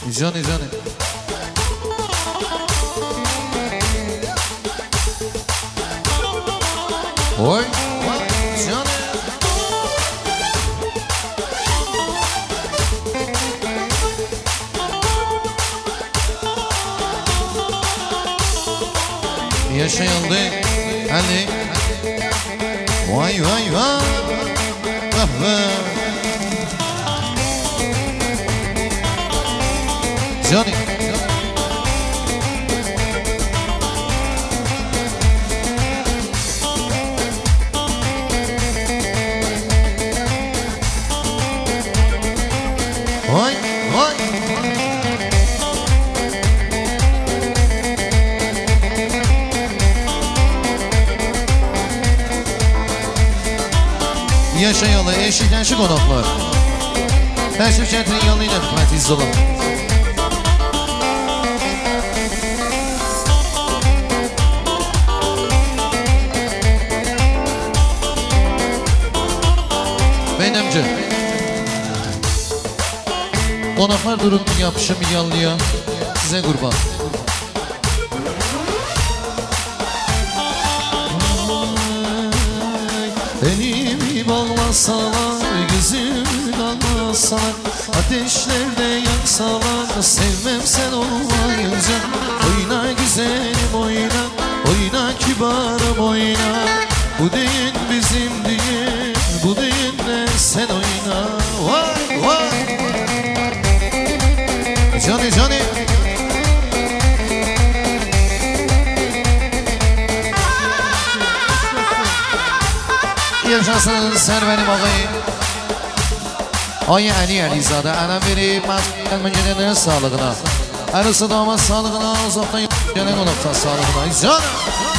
Johnny Johnny. Oy. Johnny. Yaşayandı Ali. Vay vay vay. Ah be. Johnny. Vay vay. Yaşayalı eşikten şu konaklar. Təşrif gətirin yanıyla hikmət olun. Beynəmci. Qonaqlar durun yapışım yanlıya. Sizə qurban. Elimi bağlasalar, gözümü damlasalar, ateşlerde yaksalar, sevmem sen olmayınca. Oyna güzelim oyna, oyna kibarım oyna. Bu düğün bizim düğün, bu düğünde sen oyna. Vay vay. Johnny Johnny. Yaşasın Serverim ağayı. Ayı Ali Əlizade ənəm verib mən gedənlərin sağlığına, ərisi damat sağlığına, uzaqdan gələn qonaqlar sağlığına. Canım.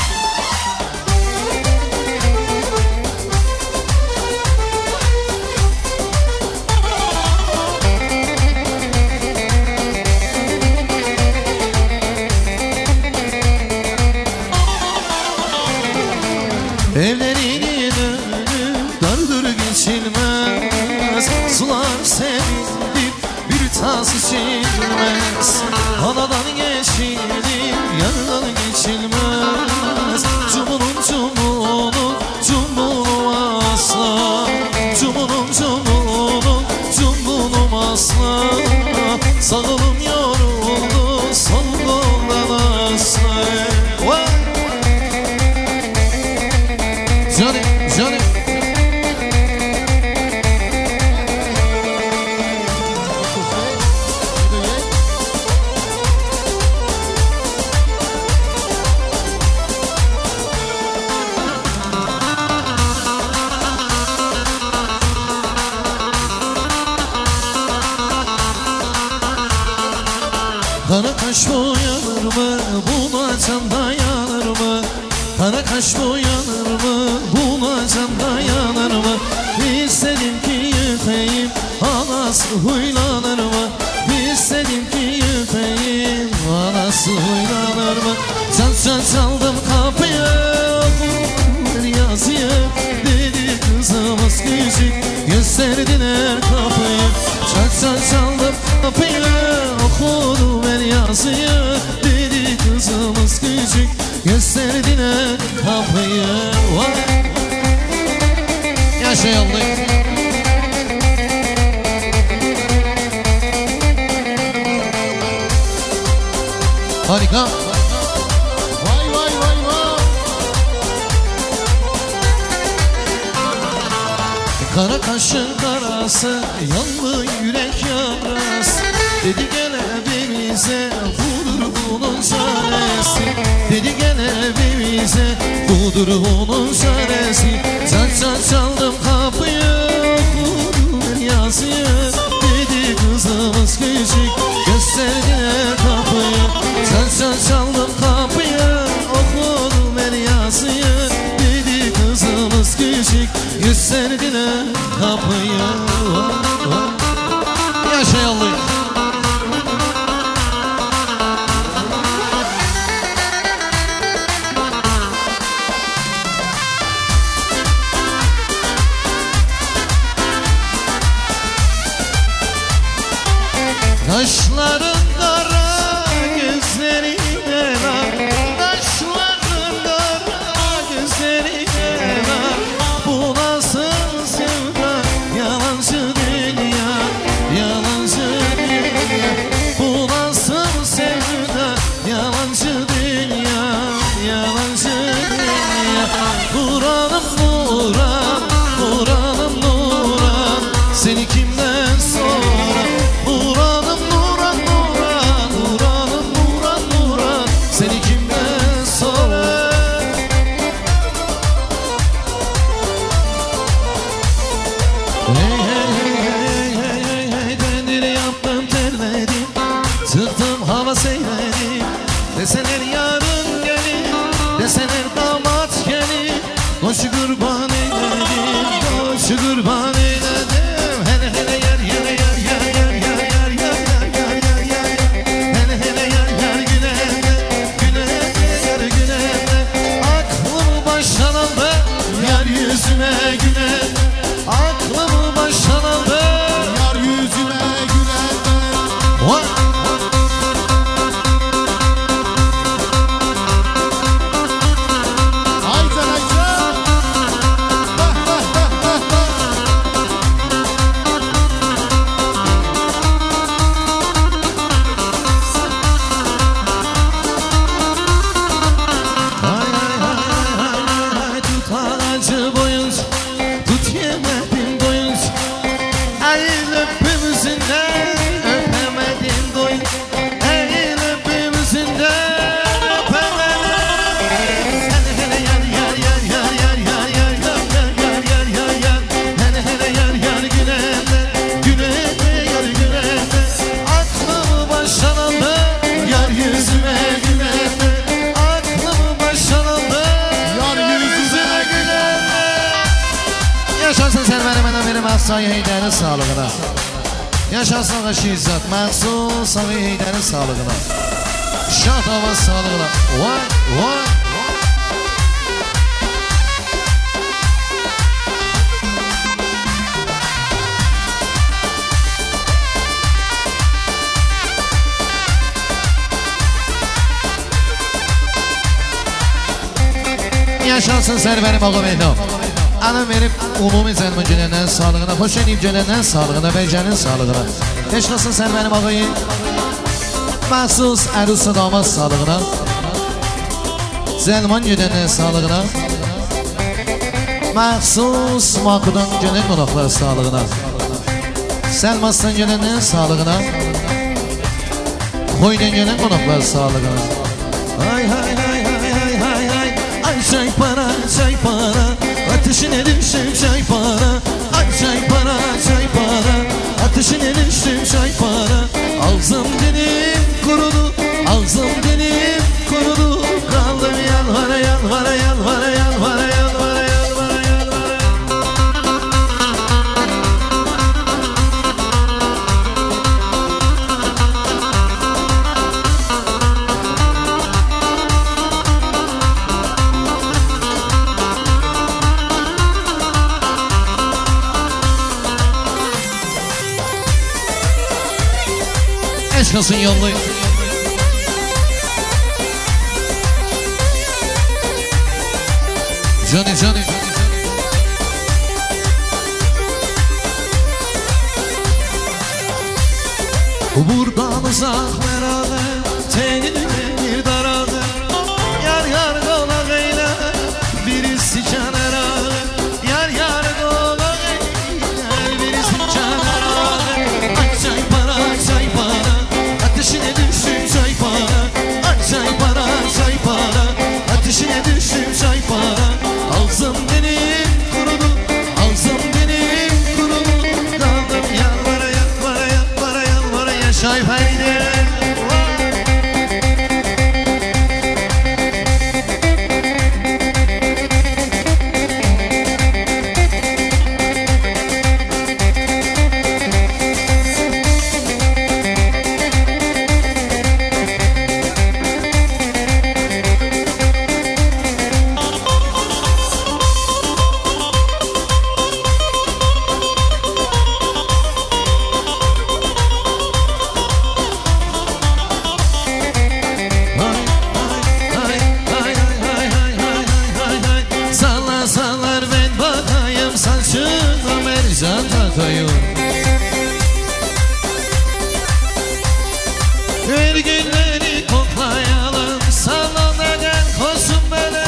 Evlerinin önü dardır geçilmez, sular sevindir bir tas içilmez. Anadan geçilir yardan geçilmez. Cumunun cumunu cumunu asla, cumunun cumunu cumunu asla. Sağılım yoruldu sol koldan asla. Johnny, Johnny. Kara kaş boyanır mı? Buna can dayanır mı? Kara kaş boyanır mı? Buna can dayanır mı? İstedim ki yüpeyim, anası huylanır mı? İstedim ki yüpeyim, anası huylanır mı? Çal çaldım kapıyı, bir yazıyı. Dedi kızımız küçük, gösterdiler kapıyı. Çal çaldım kapıyı, okudum el yazıyı. Dedi kızımız küçük, gösterdiler kapıyı. Vay. Yaşayanlık. Harika. Vay vay vay vay. Kara kaşın karası, yanlı yürek yarası. Dedi gel evimize, budur bunun çaresi. Dedi gel evimize, budur bunun çaresi. Çal çaldım kapıyı, okudum yazıyı. Dedi kızımız küçük, gösterdiler kapıyı. Çal çaldım kapıyı, okudum el yazıyı. Dedi kızımız küçük, gösterdiler kapıyı. Yaşayanlık. Kaşların öpümüzünden öpemedim doy. Ey öpümüzünden öpemedim. Hele hele yar yar yar yar yar yar yar yar yar yar yar yar. Hele hele yar yar güneşte güneşte yar güneşte. Aklımı baştan aldı yar yüzüme güneşte. Aklımı baştan aldı yar yüzüme güneşte. Yaşasın sen benim Asay Heydərin sağlığına. Yaşasın Aşı İzzət məxsus Ağı Heydərin sağlığına. Şad hava sağlığına. Vay vay. Yaşasın Sərvərim Ağa Meydan. Anam verip umumi zəlmüncülərinin sağlığına, hoş edip gələnlərin sağlığına, bəycənin sağlığına. Yaşasın sən mənim ağayım. Məxsus ərus damat sağlığına. Zəlman gedənlərin sağlığına. Məxsus Makudan gələn qonaqlar sağlığına. Səlmasdan gələnlərin sağlığına. Xoydan gələn qonaqlar sağlığına. Ay hay hay hay hay hay hay. Ay çay para, çay para. Ateşine düştüm çay para. Ay çay para, çay para. Ateşine düştüm çay para. Ağzım dilim kurudu, ağzım dilim kurudu. Kaldım yalvara yalvara yalvara yalvara yalvara yalvara yalvara. Aşk olsun yollu. Johnny. Buradan uzak beraber tenini bir daradı. Yar yar kolak eyle birisi kenara. Yar yar kolak eyle birisi kenara. Ay çay para çay para. Ateşine düştüm çay para. Ay çay para çay para. Ateşine düştüm çay para. Ağzım benim kurudu. Ağzım benim kurudu. Kaldım yalvara yalvara yalvara yalvara. Yaşay fayda. Verginleri koklayalım. Salona gel koşun beni.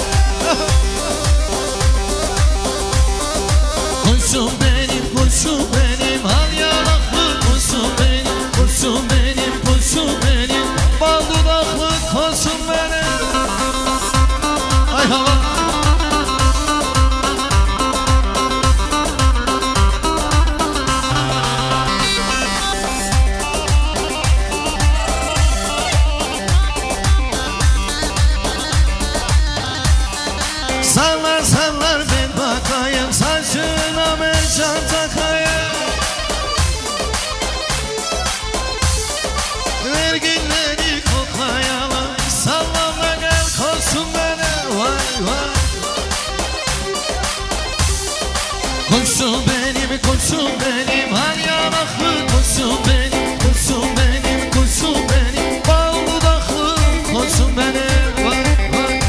Koşun benim, koşun benim. Al yanaklı koşun benim. Koşun benim, koşun benim. Bal dudaklı koşun benim. Ay hava. Sallar sallar ben bakayım. Saçına mercan takayım. Verginleri koklayalım. Sallama gel koşsun beni. Vay vay. Koşsun benim, koşsun benim. Har yanaklı koşsun benim. Koşsun benim, koşsun benim. Bal dudaklı koşsun benim. Vay vay.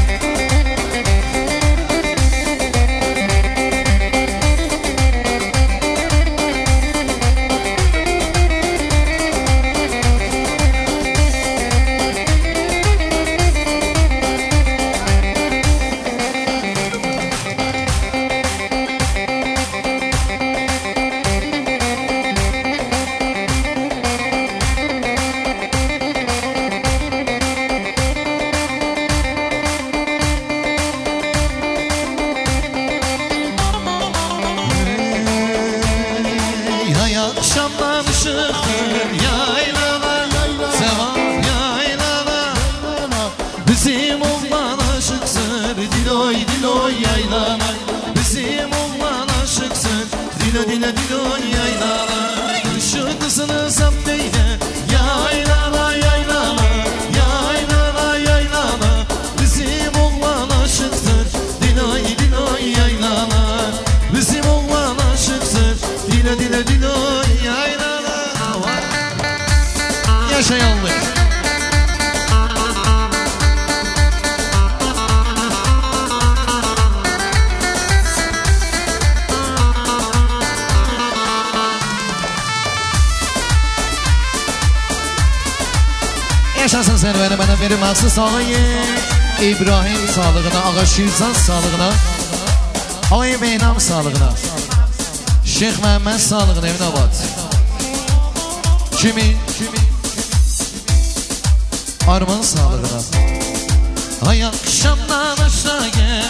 yoldan ışıktır yaylalar Sevan yaylalar Bizim oğlan aşıksın Diloy diloy yaylalar Bizim oğlan aşıksın Dilo dilo diloy yaylalar Şu kızını zapt eyle Yaylalar yaylalar Yaylalar yaylalar Bizim oğlan aşıksın Diloy diloy yaylalar Bizim oğlan aşıksın Dilo dilo diloy yaylalar Yaşa yallık Yaşasın sen benim verim aslı sağlığı İbrahim sağlığına, Ağa Şirzan sağlığına Ağay Beynam sağlığına Şeyh Məhəmməd sağlığına evin abad Kimin? Arman sağlığına Ay akşamdan aşağı gel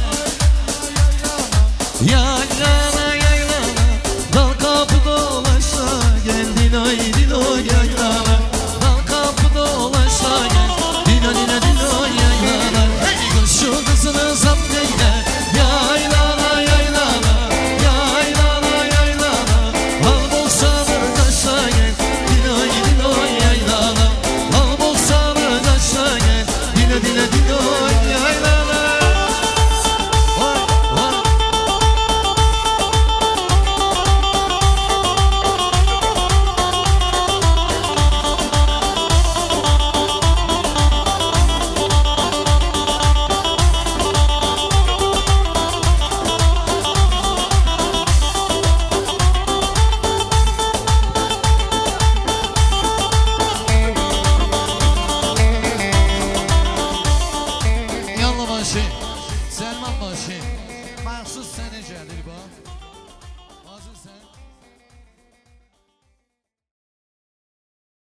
Yaylana yaylana Dal kapı dolaşa gel Diloy diloy yaylana Dolaşa gel Dilo dilo dilo yaylana Şu kızını zapt eyle Yaylana yaylana Yaylana yaylana Al bolsanı taşa gel Dilo dilo yaylana Al bolsanı taşa gel Dilo dilo dilo yaylana Vay vay Selman başı, məxsus sənə gəlir bu